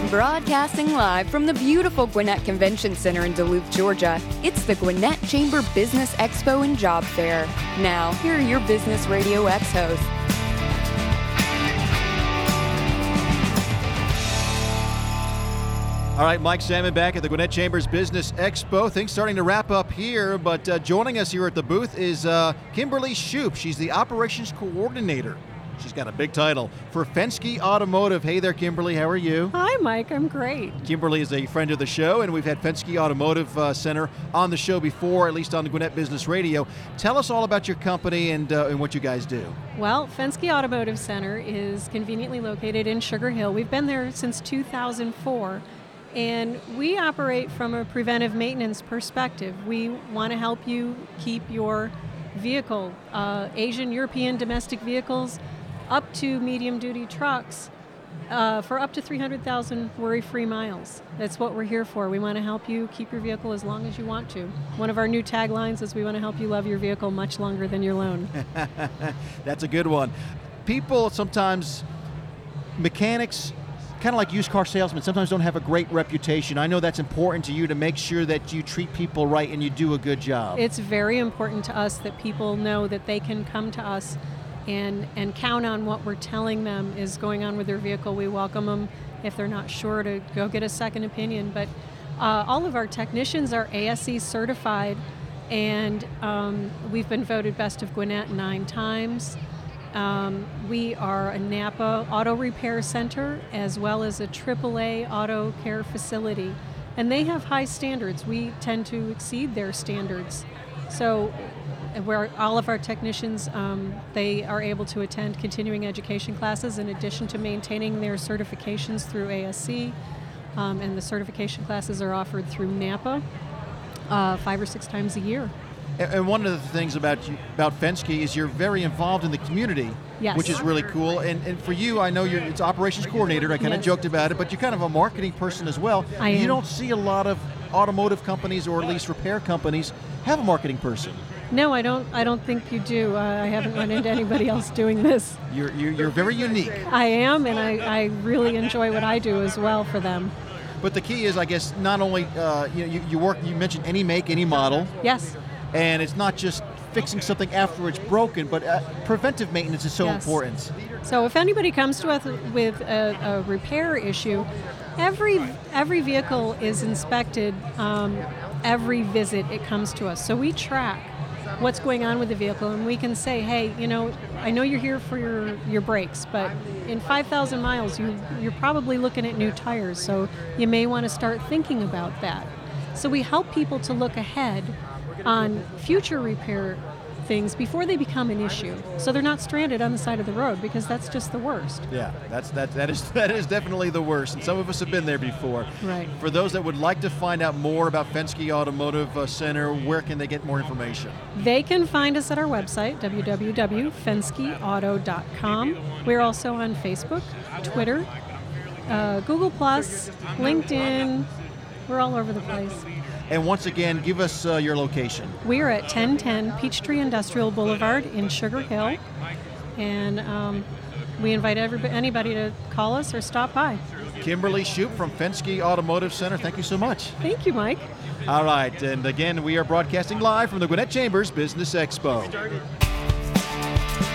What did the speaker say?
Broadcasting live from the beautiful Gwinnett Convention Center in Duluth, Georgia, it's the Gwinnett Chamber Business Expo and Job Fair. Now, here are your Business Radio X hosts. All right, Mike Salmon back at the Gwinnett Chambers Business Expo. Things starting to wrap up here, but joining us here at the booth is Kimberly Shoup. She's the Operations Coordinator. She's got a big title for Fenske Automotive. Hey there, Kimberly. How are you? Hi, Mike. I'm great. Kimberly is a friend of the show, and we've had Fenske Automotive Center on the show before, at least on the Gwinnett Business Radio. Tell us all about your company and what you guys do. Well, Fenske Automotive Center is conveniently located in Sugar Hill. We've been there since 2004. And we operate from a preventive maintenance perspective. We want to help you keep your vehicle, Asian, European domestic vehicles, up to medium-duty trucks, for up to 300,000 worry-free miles. That's what we're here for. We want to help you keep your vehicle as long as you want to. One of our new taglines is we want to help you love your vehicle much longer than your loan. That's a good one. People sometimes, mechanics, kind of like used car salesmen, sometimes don't have a great reputation. I know that's important to you to make sure that you treat people right and you do a good job. It's very important to us that people know that they can come to us and count on what we're telling them is going on with their vehicle. We welcome them, if they're not sure, to go get a second opinion. But all of our technicians are ASE certified, and we've been voted Best of Gwinnett 9 times. We are a Napa Auto Repair Center as well as a AAA auto care facility. And they have high standards. We tend to exceed their standards. So where all of our technicians, they are able to attend continuing education classes in addition to maintaining their certifications through ASC. And the certification classes are offered through Napa 5 or 6 times a year. And one of the things about Fenske is you're very involved in the community, yes, which is really cool. And for you, I know it's operations coordinator. I kind of yes, joked about it, but you're kind of a marketing person as well. I am. You don't see a lot of automotive companies or at least repair companies have a marketing person. No, I don't think you do. I haven't run into anybody else doing this. You're very unique. I am, and I really enjoy what I do as well for them. But the key is, I guess, not only you work. You mentioned any make, any model. Yes. And it's not just fixing something after it's broken, but preventive maintenance is so yes, important. So if anybody comes to us with a repair issue, every vehicle is inspected every visit it comes to us. So we track what's going on with the vehicle, and we can say, hey, I know you're here for your brakes, but in 5,000 miles, you're probably looking at new tires, so you may want to start thinking about that. So we help people to look ahead on future repair things before they become an issue, so they're not stranded on the side of the road, because that's just the worst. Yeah, that is definitely the worst, and some of us have been there before. Right. For those that would like to find out more about Fenske Automotive Center, where can they get more information? They can find us at our website, www.fenskeauto.com. We're also on Facebook, Twitter, Google+, LinkedIn. We're all over the place. And once again, give us your location. We're at 1010 Peachtree Industrial Boulevard in Sugar Hill, and we invite anybody to call us or stop by. Kimberly Shoup from Fenske Automotive Center, thank you so much. Thank you, Mike. All right, and again, we are broadcasting live from the Gwinnett Chambers Business Expo.